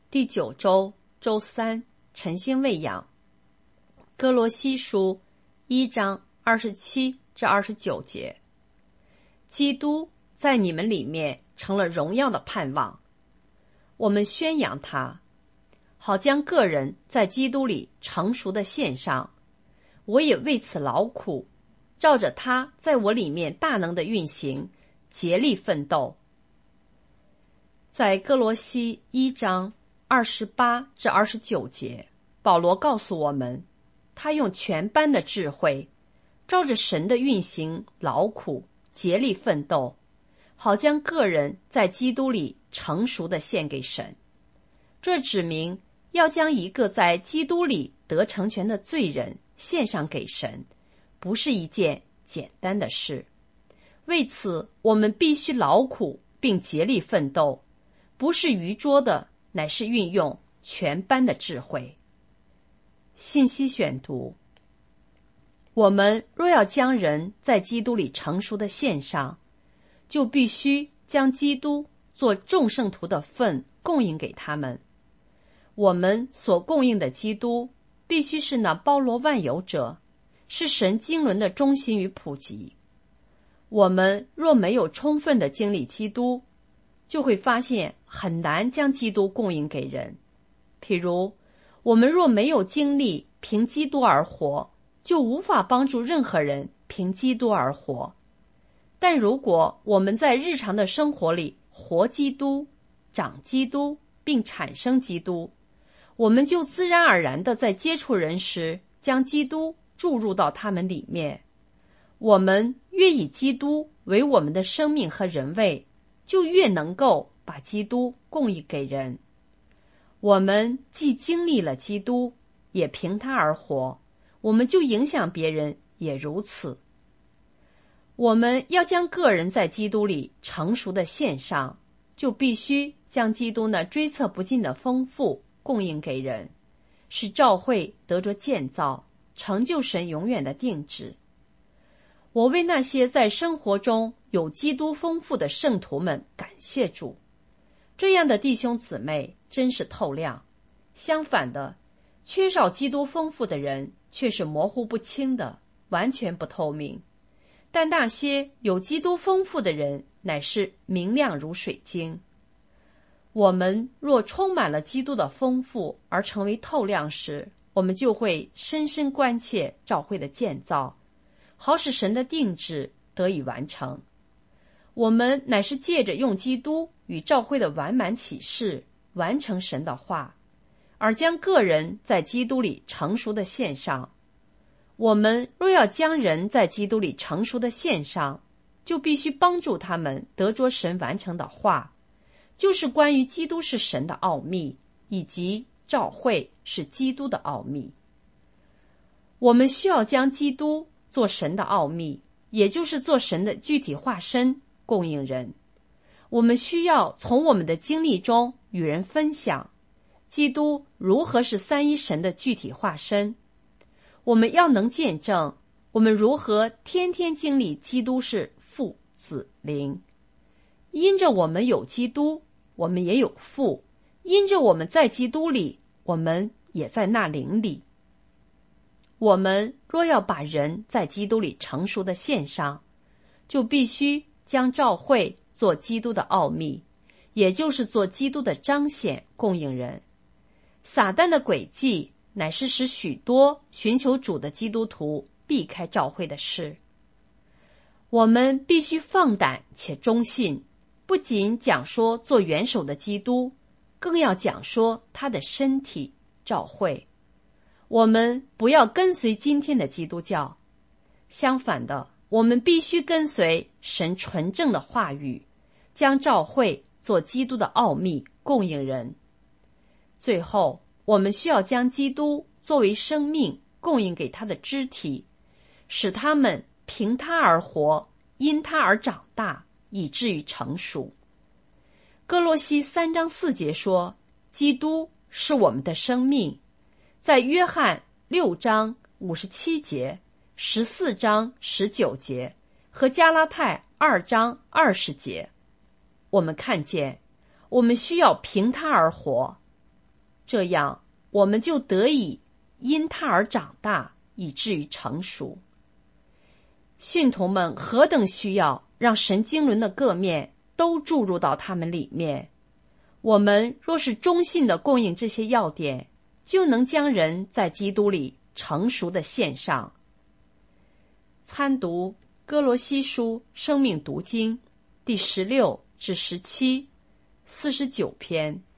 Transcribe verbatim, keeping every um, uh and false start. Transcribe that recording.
第九周周三，晨星喂养。哥罗西书一章二十七至二十九节，基督在你们里面成了荣耀的盼望，我们宣扬他，好将个人在基督里成熟的献上。我也为此劳苦，照着他在我里面大能的运行，竭力奋斗。在哥罗西一章二十八至二十九节，保罗告诉我们，他用全般的智慧，照着神的运行劳苦，竭力奋斗，好将个人在基督里成熟的献给神。这指明要将一个在基督里得成全的罪人献上给神，不是一件简单的事。为此，我们必须劳苦并竭力奋斗，不是愚拙的，乃是运用全般的智慧。信息选读：我们若要将人在基督里成熟的献上，就必须将基督做众圣徒的份供应给他们。我们所供应的基督必须是那包罗万有者，是神经纶的中心与普及。我们若没有充分的经历基督，就会发现很难将基督供应给人。譬如，我们若没有经历凭基督而活，就无法帮助任何人凭基督而活。但如果我们在日常的生活里活基督、长基督并产生基督，我们就自然而然地在接触人时将基督注入到他们里面。我们越以基督为我们的生命和人位，就越能够把基督供应给人。我们既经历了基督，也凭他而活，我们就影响别人也如此。我们要将个人在基督里成熟的献上，就必须将基督那追测不尽的丰富供应给人，使教会得着建造，成就神永远的定旨。我为那些在生活中有基督丰富的圣徒们感谢主，这样的弟兄姊妹真是透亮。相反的，缺少基督丰富的人却是模糊不清的，完全不透明。但那些有基督丰富的人乃是明亮如水晶。我们若充满了基督的丰富而成为透亮时，我们就会深深关切教会的建造，好使神的定旨得以完成。我们乃是借着用基督与教会的完满启示，完成神的话，而将个人在基督里成熟的献上。我们若要将人在基督里成熟的献上，就必须帮助他们得着神完成的话，就是关于基督是神的奥秘，以及教会是基督的奥秘。我们需要将基督做神的奥秘，也就是做神的具体化身，供应人。我们需要从我们的经历中与人分享基督如何是三一神的具体化身。我们要能见证我们如何天天经历基督是父子灵。因着我们有基督，我们也有父；因着我们在基督里，我们也在那灵里。我们若要把人在基督里成熟的献上，就必须将教会做基督的奥秘，也就是做基督的彰显，供应人。撒旦的诡计乃是使许多寻求主的基督徒避开教会的事。我们必须放胆且忠信，不仅讲说做元首的基督，更要讲说他的身体教会。我们不要跟随今天的基督教，相反的，我们必须跟随神纯正的话语，将教会做基督的奥秘，供应人。最后，我们需要将基督作为生命供应给他的肢体，使他们凭他而活，因他而长大，以至于成熟。哥罗西三章四节说，基督是我们的生命。在约翰六章五十七节、十四章十九节和加拉太二章二十节，我们看见我们需要凭他而活。 这样我们就得以因他而长大，以至于成熟。信徒们何等需要让神经纶的各面都注入到他们里面，我们若是忠信地供应这些要点，就能将人在基督里成熟地献上。参读哥罗西书生命读经第十六至十七、四十九篇。